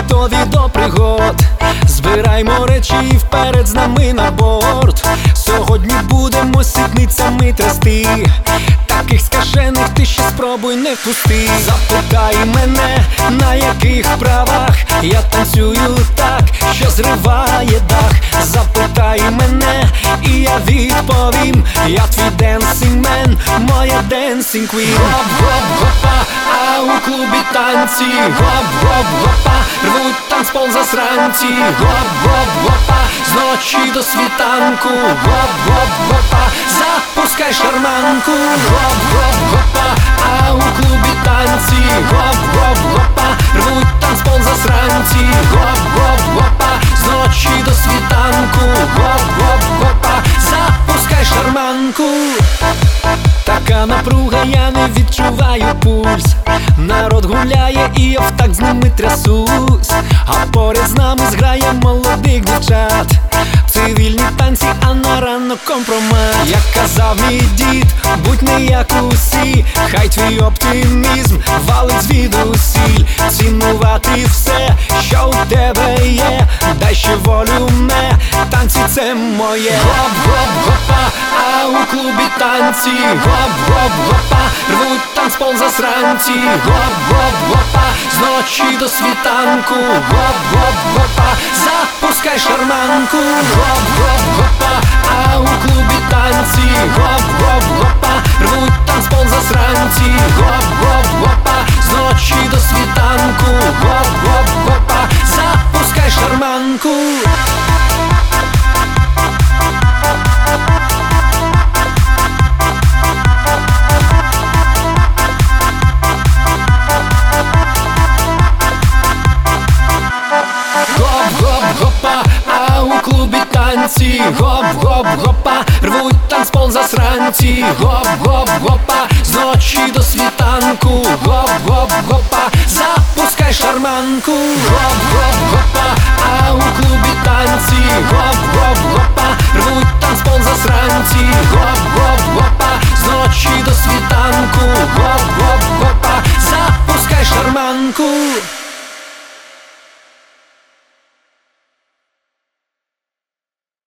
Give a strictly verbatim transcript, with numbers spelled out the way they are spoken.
готові до пригод. Збираймо речі і вперед з нами на борт. Сьогодні будемо сідницями трясти. Таких скажених ти ще спробуй не впусти. Запитай мене, на яких правах я танцюю так, що зриває дах. Запитай мене, і я відповім: я твій dancing man, моя dancing queen. Гоп-гоп-гопа, а у клубі танці. Гоп-гоп-гопа, рвуть танцпол засранці. Гоп-гоп-гопа, з ночі до світанку. Гоп-гоп-гопа, запускай шарманку. Гоп-гоп-гопа, а у клубі танці. Гоп-гоп-гопа, рвуть танцпол засранці. Гоп-гоп-гопа, з ночі до світанку. Гоп-гоп-гопа, запускай шарманку. Така напруга, я не відчуваю пульс. Народ гуляє і я в такт з ними трясусь. А поряд з нами зграє молодих дівчат. Цивільні танці, а на ранок компромат. Як казав мій дід, будь не як усі. Хай твій оптимізм валить звідусіль. Цінувати все, що у тебе є. Дай ще волю ме, танці це моє. Гоп-гоп-гопа, а у клубі танці. Гоп-гоп-гопа, рвуть танцпол засранці. Гоп-гоп-гопа, з ночі до світанку. Гоп-гоп-гопа, запускай шарманку. Гоп-гоп-гопа, а у клубі танці. Гоп-гоп-гопа, рвуть танцпол засранці. Гоп-гоп-гопа, з ночі до світанку. Гоп-гоп-гопа, запускай шарманку. Гоп-гоп-гопа, а у клубі танці. Гоп-гоп-гопа, рвуть танцпол засранці. Гоп-гоп-гопа, з ночі до світанку. Гоп-гоп-гопа, запускай шарманку. Гоп-гоп-гопа, а у клубі танці. Гоп-гоп-гопа, рвуть танцпол засранці. Гоп-гоп-гопа, з ночі до світанку. Гоп-гоп-гопа, запускай шарманку.